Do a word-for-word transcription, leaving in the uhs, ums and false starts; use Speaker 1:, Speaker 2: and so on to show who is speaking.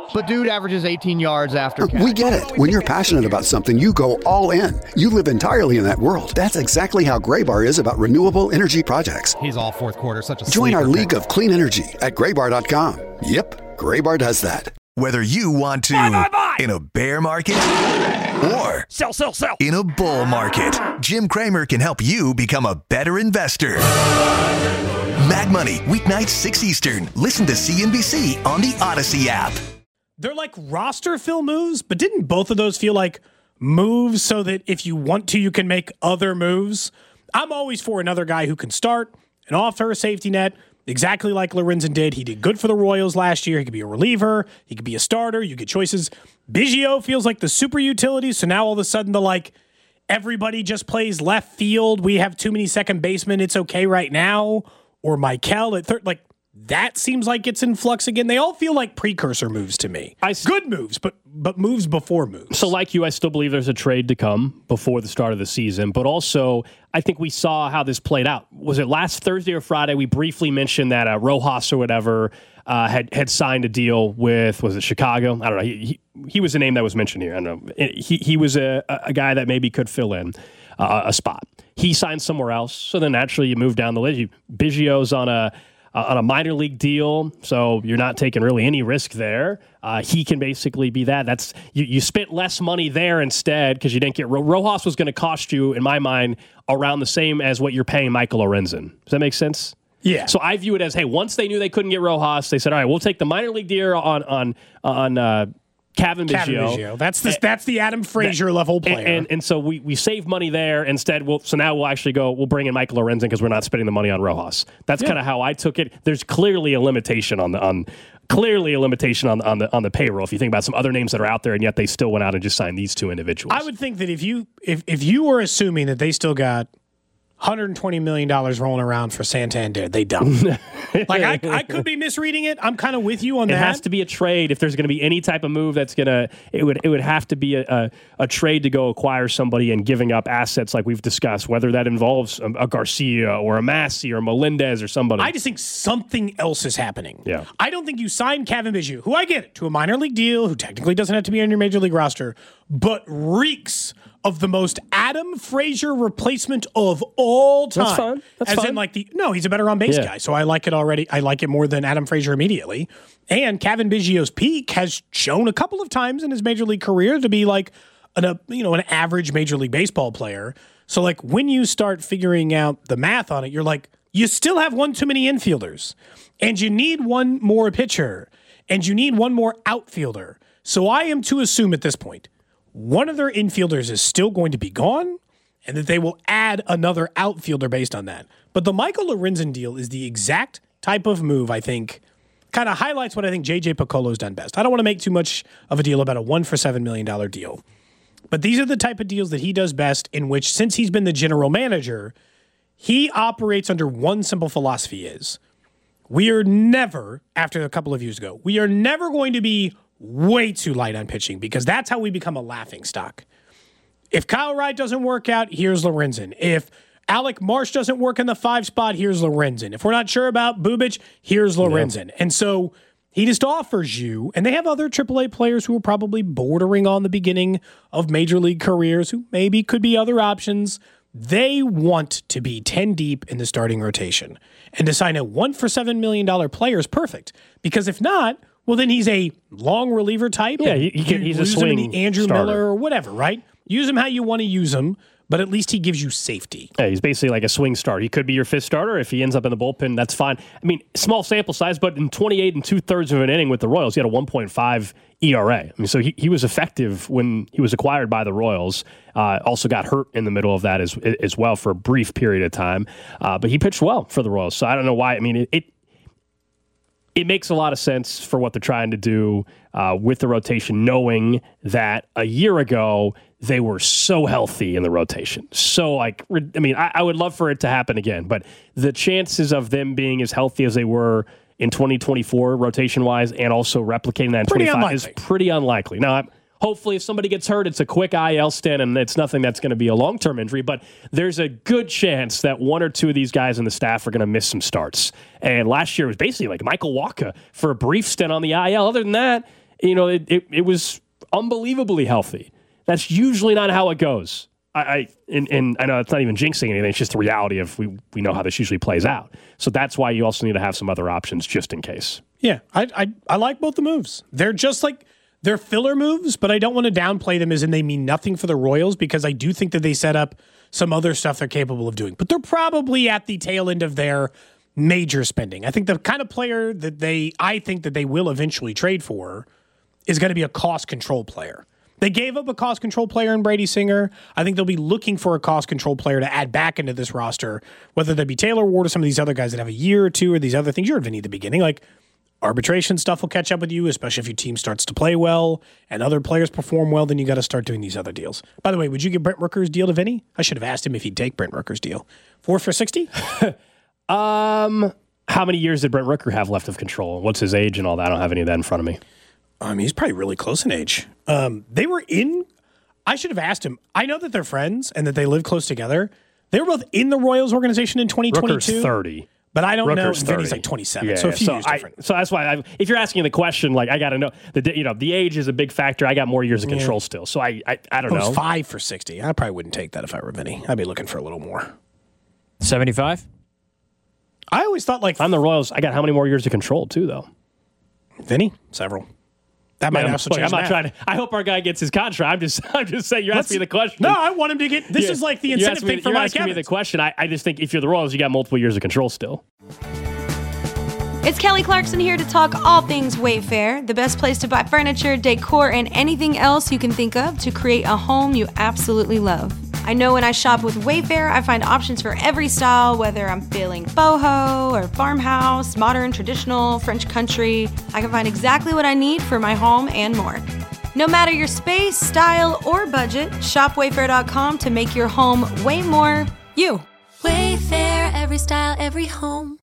Speaker 1: But dude averages eighteen yards after catch.
Speaker 2: We get it. When you're passionate about something, you go all in. You live entirely in that world. That's exactly how Graybar is about renewable energy projects.
Speaker 3: He's all fourth quarter, such a
Speaker 2: Join our
Speaker 3: sleeper
Speaker 2: league
Speaker 3: pick.
Speaker 2: of clean energy at graybar dot com. Yep, Graybar does that.
Speaker 4: Whether you want to
Speaker 5: buy, buy, buy.
Speaker 4: in a bear market or
Speaker 5: sell, sell, sell.
Speaker 4: in a bull market, Jim Cramer can help you become a better investor. Mad Money, weeknights six Eastern. Listen to C N B C on the Odyssey app.
Speaker 6: They're like roster fill moves, but didn't both of those feel like moves so that if you want to, you can make other moves? I'm always for another guy who can start and offer a safety net, exactly like Lorenzen did. He did good for the Royals last year. He could be a reliever. He could be a starter. You get choices. Biggio feels like the super utility, so now all of a sudden the like, everybody just plays left field. We have too many second basemen. It's okay right now. Or Michael at third. Like, that seems like it's in flux again. They all feel like precursor moves to me.
Speaker 7: I,
Speaker 6: Good moves, but but moves before moves.
Speaker 7: So like you, I still believe there's a trade to come before the start of the season. But also, I think we saw how this played out. Was it last Thursday or Friday? We briefly mentioned that uh, Rojas or whatever uh, had, had signed a deal with, was it Chicago? I don't know. He, he, he was a name that was mentioned here. I don't know. He, he was a, a guy that maybe could fill in uh, a spot. He signed somewhere else. So then naturally you move down the list. You, Biggio's on a... Uh, on a minor league deal, so you're not taking really any risk there. Uh, he can basically be that. That's you, you spent less money there instead because you didn't get Ro- Rojas was going to cost you, in my mind, around the same as what you're paying Michael Lorenzen. Does that make sense?
Speaker 6: Yeah.
Speaker 7: So I view it as, hey, once they knew they couldn't get Rojas, they said, all right, we'll take the minor league deal on on on uh, Cavan Biggio.
Speaker 6: Biggio. That's the that's the Adam Frazier level player.
Speaker 7: And, and and so we we save money there instead. We'll so now we'll actually go. We'll bring in Michael Lorenzen because we're not spending the money on Rojas. That's yeah. kind of how I took it. There's clearly a limitation on the on clearly a limitation on on the on the payroll. If you think about some other names that are out there, and yet they still went out and just signed these two individuals.
Speaker 6: I would think that if you if if you were assuming that they still got one hundred twenty million dollars rolling around for Santander, they don't. Like, I, I could be misreading it. I'm kind of with you on
Speaker 7: it
Speaker 6: that.
Speaker 7: It has to be a trade. If there's going to be any type of move that's going to, it would it would have to be a, a, a trade to go acquire somebody and giving up assets like we've discussed, whether that involves a, a Garcia or a Massey or Melendez or somebody.
Speaker 6: I just think something else is happening.
Speaker 7: Yeah.
Speaker 6: I don't think you sign Cavan Biggio, who I get it, to a minor league deal, who technically doesn't have to be on your major league roster, but reeks of the most Adam Frazier replacement of all time.
Speaker 7: That's fine. That's
Speaker 6: As
Speaker 7: fine.
Speaker 6: in, like, the no, he's a better on base
Speaker 7: yeah.
Speaker 6: guy, so I like it already. I like it more than Adam Frazier immediately. And Cavan Biggio's peak has shown a couple of times in his major league career to be like an, a, you know, an average major league baseball player. So, like, when you start figuring out the math on it, you're like, you still have one too many infielders, and you need one more pitcher, and you need one more outfielder. So I am to assume at this point, one of their infielders is still going to be gone, and that they will add another outfielder based on that. But the Michael Lorenzen deal is the exact type of move, I think, kind of highlights what I think J J Piccolo's done best. I don't want to make too much of a deal about a one for seven million dollars deal. But these are the type of deals that he does best, in which, since he's been the general manager, he operates under one simple philosophy is, we are never, after a couple of years ago, we are never going to be way too light on pitching, because that's how we become a laughing stock. If Kyle Wright doesn't work out, here's Lorenzen. If Alec Marsh doesn't work in the five spot, here's Lorenzen. If we're not sure about Bubic, here's Lorenzen. Yeah. And so he just offers you, and they have other triple A players who are probably bordering on the beginning of major league careers, who maybe could be other options. They want to be ten deep in the starting rotation. And to sign a one for seven million dollars player is perfect. Because if not, well, then he's a long reliever type.
Speaker 7: Yeah, he, he can, he's a swing
Speaker 6: him in the Andrew
Speaker 7: starter.
Speaker 6: Miller or whatever, right? Use him how you want to use him, but at least he gives you safety.
Speaker 7: Yeah, he's basically like a swing starter. He could be your fifth starter. If he ends up in the bullpen, that's fine. I mean, small sample size, but in twenty-eight and two-thirds of an inning with the Royals, he had a one point five E R A. I mean, so he, he was effective when he was acquired by the Royals. Uh, also got hurt in the middle of that as as well for a brief period of time. Uh, but he pitched well for the Royals. So I don't know why. I mean, it, it It makes a lot of sense for what they're trying to do uh, with the rotation, knowing that a year ago they were so healthy in the rotation. So, like, I mean, I, I would love for it to happen again, but the chances of them being as healthy as they were in twenty twenty-four rotation-wise and also replicating that in
Speaker 6: pretty
Speaker 7: twenty-five
Speaker 6: unlikely.
Speaker 7: is pretty unlikely. Now, I'm, hopefully if somebody gets hurt, it's a quick I L stint and it's nothing that's going to be a long-term injury, but there's a good chance that one or two of these guys in the staff are going to miss some starts. And last year was basically like Michael Wacha for a brief stint on the I L. Other than that, you know, it, it, it was unbelievably healthy. That's usually not how it goes. I, I and, and I know it's not even jinxing anything. It's just the reality of we we know how this usually plays out. So that's why you also need to have some other options just in case.
Speaker 6: Yeah, I I, I like both the moves. They're just like they're filler moves, but I don't want to downplay them as in they mean nothing for the Royals because I do think that they set up some other stuff they're capable of doing. But they're probably at the tail end of their major spending. I think the kind of player that they I think that they will eventually trade for is going to be a cost control player. They gave up a cost control player in Brady Singer. I think they'll be looking for a cost control player to add back into this roster, whether that be Taylor Ward or some of these other guys that have a year or two or these other things. You're Vinny at the beginning. Like arbitration stuff will catch up with you, especially if your team starts to play well and other players perform well, then you got to start doing these other deals. By the way, would you give Brent Rooker's deal to Vinny? I should have asked him if he'd take Brent Rooker's deal. Four for sixty?
Speaker 7: um, how many years did Brent Rooker have left of control? What's his age and all that? I don't have any of that in front of me.
Speaker 6: I mean, he's probably really close in age. Um, they were in, I should have asked him. I know that they're friends and that they live close together. They were both in the Royals organization in twenty twenty-two.
Speaker 7: Rooker's thirty.
Speaker 6: But I don't
Speaker 7: Rooker's
Speaker 6: know. Vinny's like twenty-seven,
Speaker 7: yeah,
Speaker 6: so a few
Speaker 7: so
Speaker 6: years
Speaker 7: I,
Speaker 6: different.
Speaker 7: So that's why, I, if you're asking the question, like I got to know the you know the age is a big factor. I got more years of control yeah. still, so I I, I don't
Speaker 6: it
Speaker 7: know.
Speaker 6: Was five for sixty. I probably wouldn't take that if I were Vinny. I'd be looking for a little more.
Speaker 3: seventy-five.
Speaker 6: I always thought like
Speaker 7: if I'm the Royals. I got how many more years of control too, though?
Speaker 6: Vinny, several. That might
Speaker 7: Man,
Speaker 6: also
Speaker 7: look,
Speaker 6: change.
Speaker 7: I'm not
Speaker 6: math.
Speaker 7: trying to. I hope our guy gets his contract. I'm just. I'm just saying. You're
Speaker 6: Let's,
Speaker 7: asking me the question.
Speaker 6: No, I want him to get. This
Speaker 7: yeah,
Speaker 6: is like the incentive
Speaker 7: me,
Speaker 6: thing for
Speaker 7: you're
Speaker 6: Mike
Speaker 7: asking
Speaker 6: Evans.
Speaker 7: me the question. I, I just think if you're the Royals, you got multiple years of control still.
Speaker 5: It's Kelly Clarkson here to talk all things Wayfair, the best place to buy furniture, decor, and anything else you can think of to create a home you absolutely love. I know when I shop with Wayfair, I find options for every style, whether I'm feeling boho or farmhouse, modern, traditional, French country. I can find exactly what I need for my home and more. No matter your space, style, or budget, shop wayfair dot com to make your home way more you.
Speaker 8: Wayfair, every style, every home.